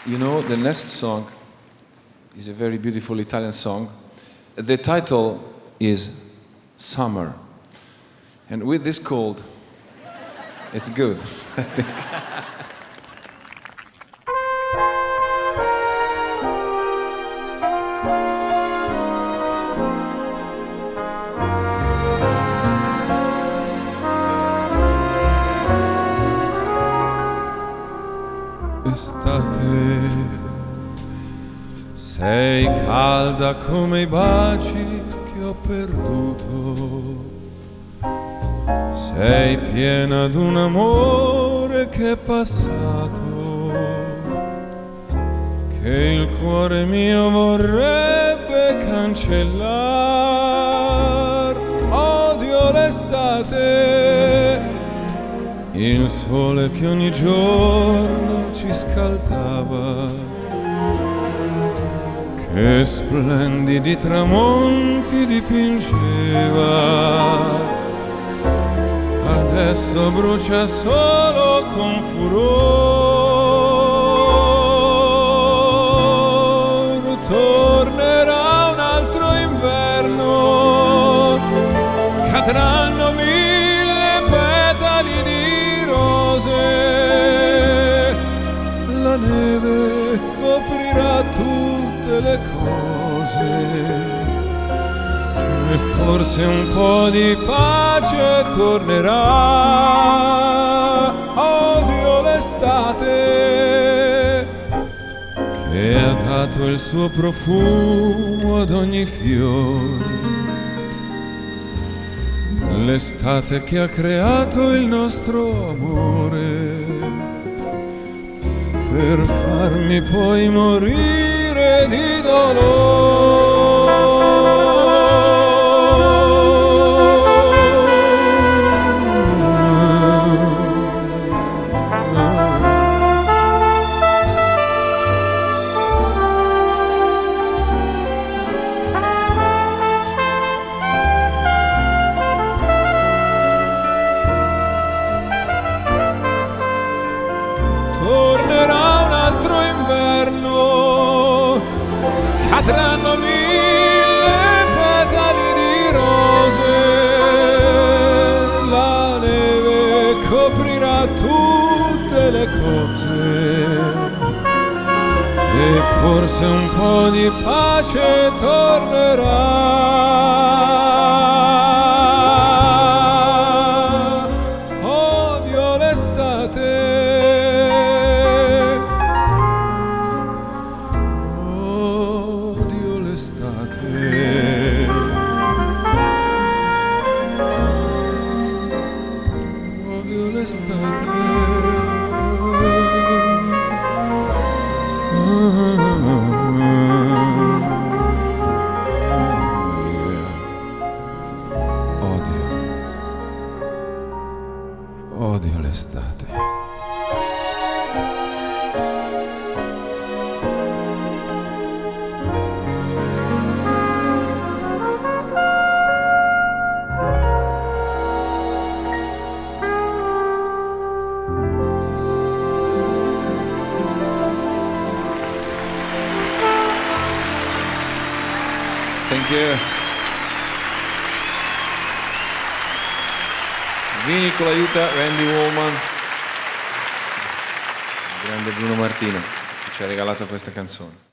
You know, the next song is a very beautiful Italian song. The title is Summer. And with this cold, it's good, I think. Estate, sei calda come i baci che ho perduto, sei piena d'un amore che è passato, che il cuore mio vorrebbe cancellar. Odio l'estate, il sole che ogni giorno ci scaldava, che splendidi tramonti dipingeva. Adesso brucia solo con furor. Tornerà un altro inverno, cadranno mille petali di rose, la neve coprirà tutte le cose e forse un po' di pace tornerà. Odio l'estate, che ha dato il suo profumo ad ogni fiore, l'estate che ha creato il nostro amore, per farmi poi morire di dolore. Tornerà un altro inverno, cadranno mille petali di rose, la neve coprirà tutte le cose e forse un po' di pace tornerà. Odio l'estate, odio l'estate. Odio l'estate. Thank you. Vini con l'aiuta, Randy Wallman, il grande Bruno Martino, che ci ha regalato questa canzone.